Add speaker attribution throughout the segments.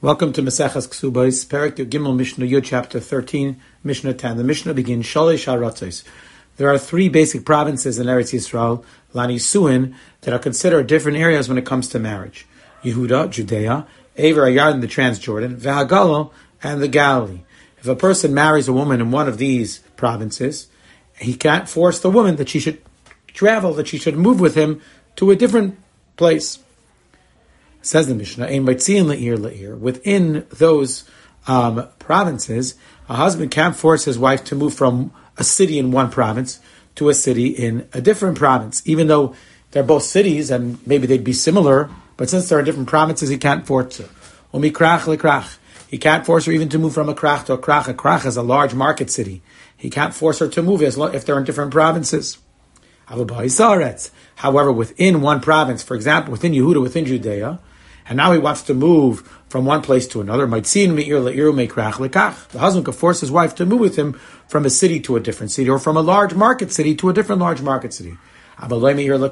Speaker 1: Welcome to Maseches Ksubos, Perek Gimel Mishnah Yud, chapter 13, Mishnah 10. The Mishnah begins, Shalish HaRatzos. There are three basic provinces in Eretz Yisrael, Lanisuin, that are considered different areas when it comes to marriage. Yehuda, Judea, Aver Ayard, the Transjordan, Vehagalo, and the Galilee. If a person marries a woman in one of these provinces, he can't force the woman that she should travel, that she should move with him to a different place. Says the Mishnah, within those provinces, a husband can't force his wife to move from a city in one province to a city in a different province, even though they're both cities and maybe they'd be similar, but since they're in different provinces, he can't force her. He can't force her even to move from a krach to a krach. A krach is a large market city. He can't force her to move if they're in different provinces. However, within one province, for example, within Yehuda, within Judea, and now he wants to move from one place to another. The husband could force his wife to move with him from a city to a different city, or from a large market city to a different large market city. However,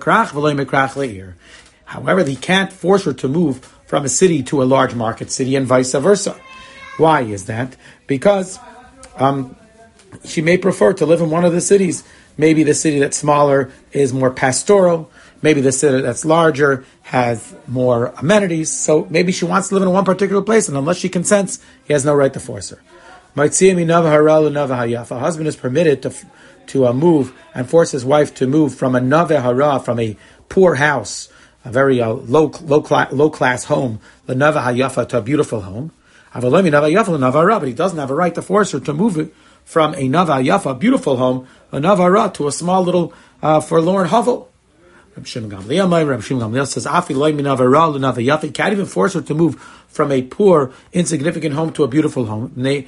Speaker 1: he can't force her to move from a city to a large market city and vice versa. Why is that? Because she may prefer to live in one of the cities. Maybe the city that's smaller is more pastoral. Maybe the city that's larger has more amenities. So maybe she wants to live in one particular place, and unless she consents, he has no right to force her. A husband is permitted to move and force his wife to move from a naveh hara, from a poor house, a very low class home, the naveh hayafa, to a beautiful home. But he doesn't have a right to force her to move it from a naveh hayafa, beautiful home, a naveh hara, to a small little forlorn hovel. Rabbi Shimon Gamliel says, he can't even force her to move from a poor, insignificant home to a beautiful home.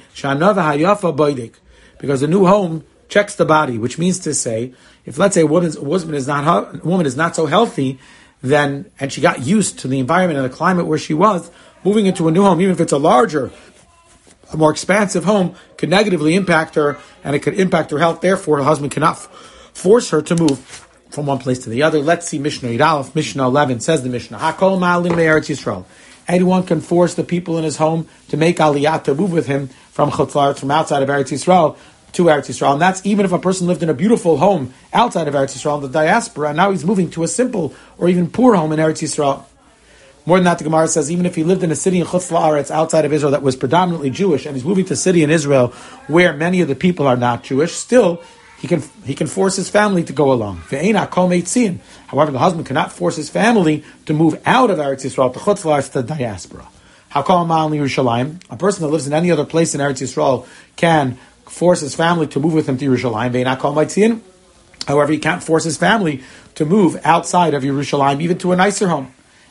Speaker 1: Because a new home checks the body, which means to say, if let's say a woman is not so healthy, then, and she got used to the environment and the climate where she was, moving into a new home, even if it's a larger, a more expansive home, could negatively impact her, and it could impact her health. Therefore, her husband cannot force her to move from one place to the other. Let's see Mishnah Yud Aleph, Mishnah 11, says the Mishnah, Hakol Ma'alim Eretz Yisrael. Anyone can force the people in his home to make aliyah, to move with him from Chutz La'aretz, from outside of Eretz Yisrael to Eretz Yisrael. And that's even if a person lived in a beautiful home outside of Eretz Yisrael in the diaspora, and now he's moving to a simple or even poor home in Eretz Yisrael. More than that, the Gemara says, even if he lived in a city in Chutz La'aretz outside of Israel that was predominantly Jewish, and he's moving to a city in Israel where many of the people are not Jewish, still, he can force his family to go along. However, the husband cannot force his family to move out of Eretz Yisrael to Chutz La'aretz, to the diaspora. A person that lives in any other place in Eretz Yisrael can force his family to move with him to Yerushalayim. However, he can't force his family to move outside of Yerushalayim, even to a nicer home.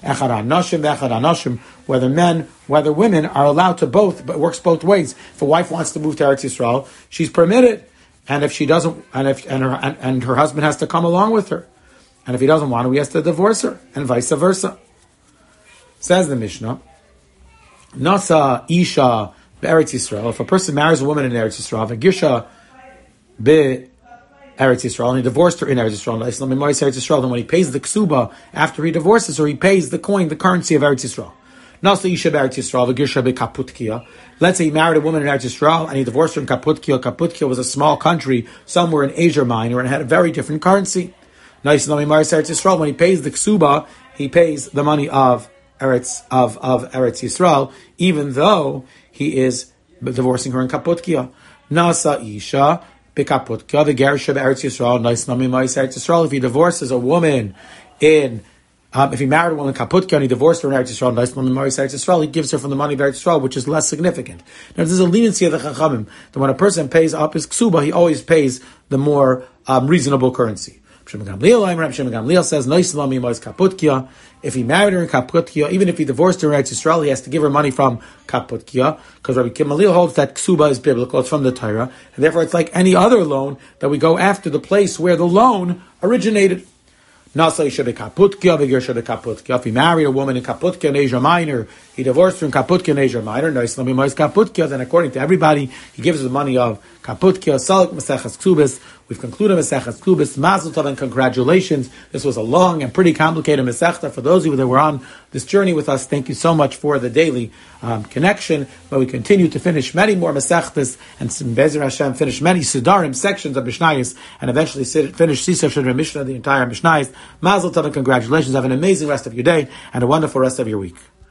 Speaker 1: Whether men, whether women are allowed to both, but it works both ways. If a wife wants to move to Eretz Yisrael, she's permitted. And if she doesn't, and her husband has to come along with her, and if he doesn't want to, he has to divorce her, and vice versa. Says the Mishnah, Nasa Isha be'Eretz Yisrael. If a person marries a woman in Eretz Yisrael, V'gisha be'Eretz Yisrael, and he divorced her in Eretz Yisrael, then when he pays the ksuba after he divorces her, he pays the coin, the currency of Eretz Yisrael. Nasa Isha be'Eretz Yisrael, V'gisha be'Kaputkia. Let's say he married a woman in Eretz Yisrael and he divorced her in Kaputkia. Kaputkia was a small country somewhere in Asia Minor and had a very different currency. Nice Eretz Yisrael. When he pays the ksuba, he pays the money of Eretz Yisrael, even though he is divorcing her in Kaputkia. Nasa Isha beKaputkia, the Gerisha be'Eretz Yisrael. Nice Eretz Yisrael. If he divorces a woman if he married a woman in Kaputkia and he divorced her in Eretz Yisrael, he gives her from the money of Eretz Yisrael, which is less significant. Now, there's a leniency of the Chachamim that when a person pays up his ksuba, he always pays the more reasonable currency. Rabbi Shimon Gamliel says, if he married her in Kaputkia, even if he divorced her in Eretz Yisrael, he has to give her money from Kaputkia, because Rabbi Gamliel holds that ksuba is biblical, it's from the Torah, and therefore it's like any other loan that we go after the place where the loan originated. If he married a woman in Kaputkia in Asia Minor, he divorced her in Kaputkia in Asia Minor, then according to everybody, he gives her the money of Kaputkia. Salik Maseches Ksubos. We've concluded Masechtas Klubis. Mazel tov and congratulations. This was a long and pretty complicated Masechta. For those of you that were on this journey with us, thank you so much for the daily connection. But we continue to finish many more Masechtas and Be'ezer Hashem finish many Sidarim sections of Mishnayos and eventually finish Sisar Shadra Mishnah, the entire Mishnayos. Mazel tov and congratulations. Have an amazing rest of your day and a wonderful rest of your week.